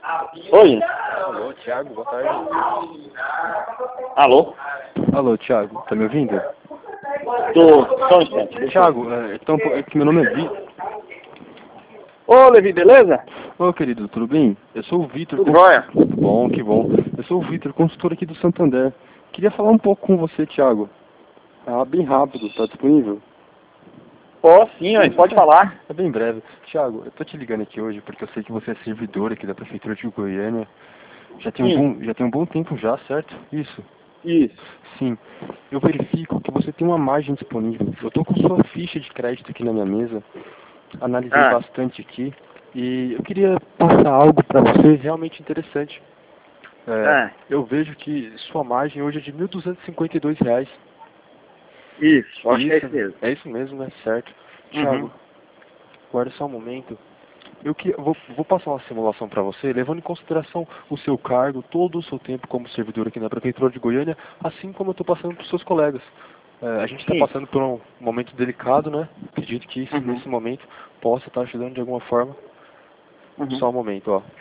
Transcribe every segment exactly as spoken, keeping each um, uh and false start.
Oi. Alô, Thiago, boa tarde. Alô? Alô, Thiago, tá me ouvindo? Tô, só um instante. deixa eu- Thiago, é, então, é que meu nome é Vitor. Ô, Levi, beleza? Ô, querido, tudo bem? Eu sou o Vitor. Tudo cons- jóia? Tudo bom, que bom. Eu sou o Vitor, consultor aqui do Santander. Queria falar um pouco com você, Thiago. Ah, bem rápido, tá disponível? Posso sim, ó, pode falar. É bem breve. Thiago, eu tô te ligando aqui hoje porque eu sei que você é servidor aqui da Prefeitura de Goiânia. Já tem um Sim. bom, já tem um bom tempo já, certo? Isso. Isso. Sim. Eu verifico que você tem uma margem disponível. Eu tô com sua ficha de crédito aqui na minha mesa. Analisei Ah. bastante aqui. E eu queria passar algo para você realmente interessante. É, Ah. eu vejo que sua margem hoje é de mil duzentos e cinquenta e dois reais. Isso, acho que é Isso, isso mesmo. é isso mesmo, né? Certo. Uhum. Thiago, guarda só um momento. Eu que, eu vou, vou passar uma simulação para você, levando em consideração o seu cargo, todo o seu tempo como servidor aqui na Prefeitura de Goiânia, assim como eu estou passando para os seus colegas. É, a gente está Sim. passando por um momento delicado, né? Acredito que isso, Uhum. nesse momento possa estar ajudando de alguma forma. Uhum. Só um momento, ó.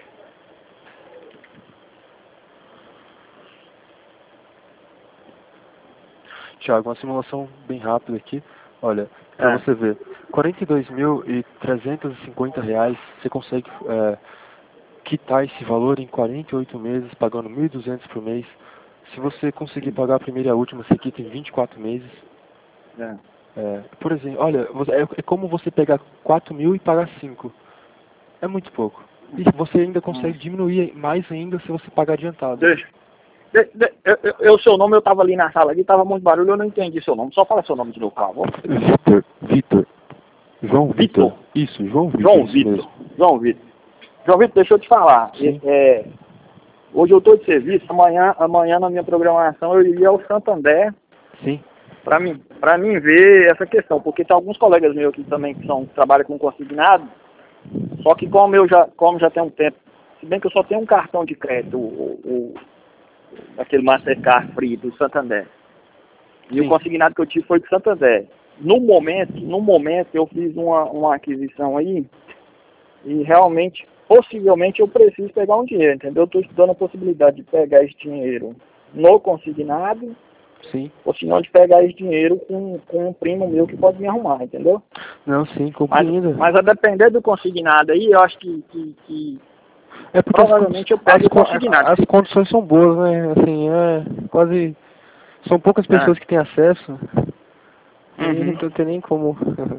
Tiago, uma simulação bem rápida aqui. Olha, para Ah. você ver, quarenta e dois mil e trezentos e cinquenta reais, você consegue é, quitar esse valor em quarenta e oito meses, pagando mil e duzentos por mês. Se você conseguir pagar a primeira e a última, você quita em vinte e quatro meses. Ah. É, por exemplo, olha, você- é, é como você pegar quatro mil e pagar cinco. É muito pouco. E você ainda consegue diminuir mais ainda se você pagar adiantado. Deixa. De, de, eu, eu, eu, seu nome, eu tava ali na sala ali, tava muito barulho, eu não entendi seu nome. Só fala seu nome de novo, por favor. Vitor, Vitor. João Vitor. Vitor. Isso, João Vitor. João isso Vitor. mesmo. João Vitor. João Vitor, deixa eu te falar. Sim. É, hoje eu tô de serviço, amanhã, amanhã na minha programação eu iria ao Santander Sim. para mim, para mim ver essa questão, porque tem alguns colegas meus aqui também que são, trabalham com consignado, só que como eu já, como já tem um tempo, se bem que eu só tenho um cartão de crédito, o, o, aquele Mastercard Free do Santander, e Sim. o consignado que eu tive foi do Santander. No momento, no momento eu fiz uma, uma aquisição aí, e realmente, possivelmente eu preciso pegar um dinheiro, entendeu? Eu estou estudando a possibilidade de pegar esse dinheiro no consignado, Sim. ou se não de pegar esse dinheiro com, com um primo meu que pode me arrumar, entendeu? Não, sim, Mas, compreendo. mas a depender do consignado aí, eu acho que, que, que É porque provavelmente as, eu pego as, o consignado. as, as condições são boas, né? Assim, é quase... São poucas pessoas Ah. que têm acesso. E Uhum. não tem nem como...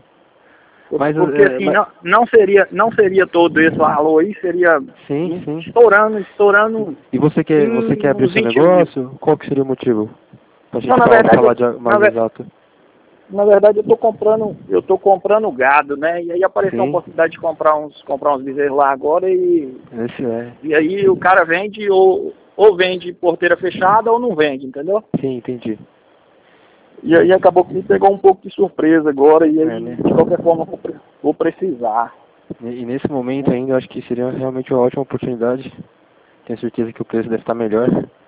Mas, Porque é, assim, mas... não, não, seria, não seria todo esse valor aí, seria Sim, sim. estourando, estourando E você quer, você quer abrir o uns seu vinte mil. negócio? Qual que seria o motivo? Pra gente Não, na falar, verdade, falar eu, de na, mais ver- exato. na verdade eu tô comprando, eu tô comprando gado, né? E aí apareceu a Sim. possibilidade de comprar uns, comprar uns bezerros lá agora e, Esse é. e aí o cara vende ou, ou vende porteira fechada ou não vende, entendeu? Sim, entendi. E aí acabou que me pegou um pouco de surpresa agora e aí É, né? de qualquer forma eu vou, pre- vou precisar. E, e nesse momento ainda, eu acho que seria realmente uma ótima oportunidade. Tenho certeza que o preço deve estar melhor.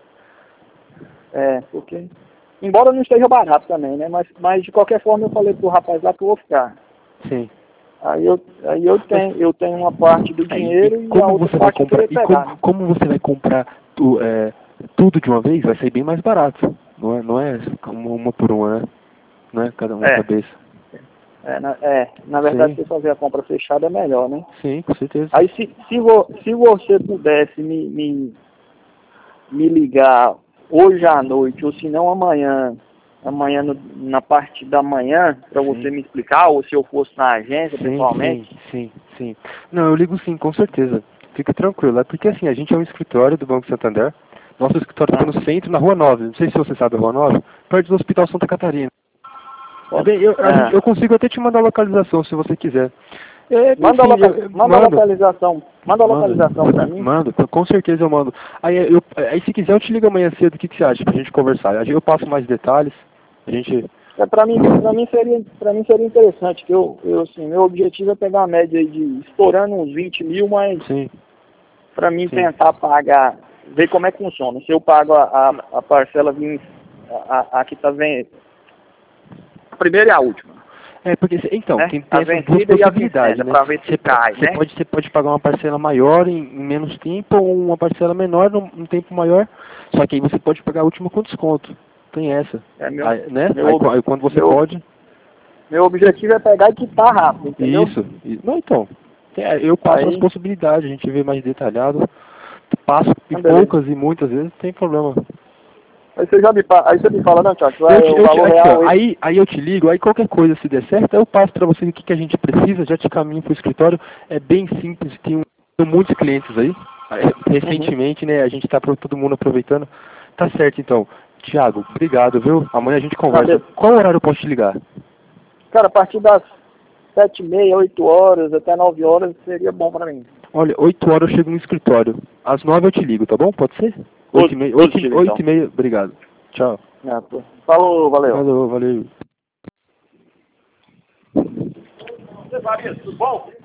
É, porque embora não esteja barato também, né? Mas, mas de qualquer forma eu falei pro rapaz lá que eu vou ficar. Sim. Aí eu, aí eu tenho, eu tenho uma parte do Aí, dinheiro e e, a como outra você vai parte eu comprar? queria E pegar, como, né? como você vai comprar tu, é, tudo de uma vez? Vai sair bem mais barato. Não é, não é uma, uma por uma, né? Não é cada uma É, cabeça. é, na, é, na verdade, Sim. você fazer a compra fechada é melhor, né? Sim, com certeza. Aí se, se, vo, se você pudesse me, me, me ligar hoje à noite, ou se não amanhã, amanhã no, na parte da manhã, para você Sim. me explicar, ou se eu fosse na agência Sim, pessoalmente. sim, sim, sim. Não, eu ligo sim, com certeza. Fica tranquilo. É porque assim, a gente é um escritório do Banco Santander. Nosso escritório está Ah, no centro, na Rua nove. Não sei se você sabe a Rua nove. Perto do Hospital Santa Catarina. É posso, bem, eu, a gente, ah, eu consigo até te mandar a localização se você quiser. É, manda, a enfim, loca, eu, eu manda a mando. localização, manda a Mando, localização para mim. mando, com certeza eu mando. Aí, eu, aí se quiser eu te ligo amanhã cedo, o que, que você acha pra gente conversar? Aí eu passo mais detalhes, a gente... É, para mim, para mim seria, para mim seria interessante, que eu, eu assim, meu objetivo é pegar a média aí de estourando uns vinte mil, mas Sim, para mim sim. tentar pagar, ver como é que funciona. Se eu pago a, a, a parcela vir, a, a, a que tá vendo, a primeira e a última. É, porque, cê- então, né? tem, tem A essas duas vencida e a possibilidades, vencida, né? para ver se Você cai, você né? pode, você pode pagar uma parcela maior em, em menos tempo ou uma parcela menor num, num tempo maior, só que aí você pode pagar a última com desconto. Tem essa, É meu, aí, né? meu, Aí, ob- qu- aí quando você meu, pode, meu objetivo é pegar e quitar rápido, entendeu? isso. e- Não, então, é, eu passo as Aí, possibilidades, a gente vê mais detalhado, passo em ah, beleza. poucas e muitas vezes, não tem problema. Aí você já me, pa- aí você me fala, não, Thiago, Eu vai, te, o eu te, valor aqui, ó, real é esse. aí, aí eu te ligo, aí qualquer coisa se der certo, eu passo pra você o que, que a gente precisa, já te caminho pro escritório, é bem simples, tem, um, tem muitos clientes aí, recentemente, né, a gente tá pro, todo mundo aproveitando. Tá certo então. Thiago, obrigado, viu? Amanhã a gente Ah, conversa. be- Qual horário eu posso te ligar? Cara, a partir das sete e meia, oito horas, até nove horas, seria bom pra mim. Olha, oito horas eu chego no escritório. Às nove eu te ligo, tá bom? Pode ser? Oito e meia, oito, Positivo, oito então. e meia, obrigado. Tchau. Ah, pô. Falou, valeu. Valeu, valeu. Você, Maria, tudo bom?